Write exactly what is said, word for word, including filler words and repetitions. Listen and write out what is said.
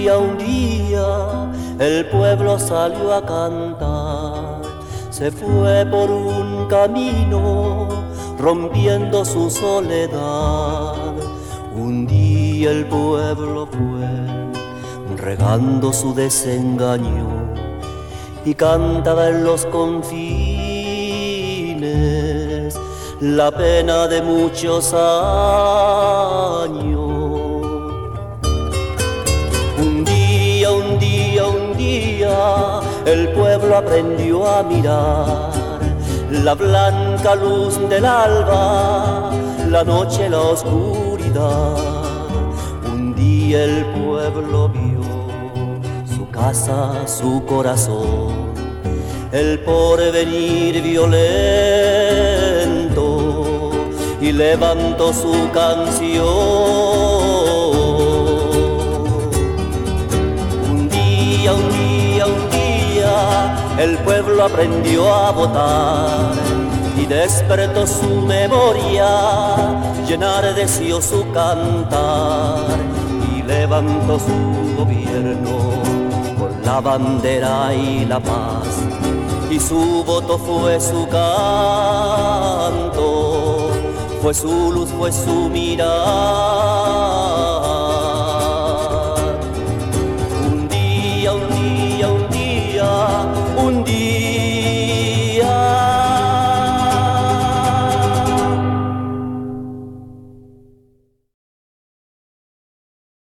día, un día, el pueblo salió a cantar. Se fue por un camino, rompiendo su soledad. Un día el pueblo fue regando su desengaño y cantaba en los confines la pena de muchos años. Un día, un día, un día, el pueblo aprendió a mirar la blanca luz del alba, la noche, la oscuridad. Un día el pueblo vio su casa, su corazón, el porvenir violento, y levantó su canción. Un día, un día, un día, el pueblo aprendió a votar y despertó su memoria, llena de deseos su cantar, y levantó su gobierno con la bandera y la paz, y su voto fue su canto, fue su luz, fue su mirada.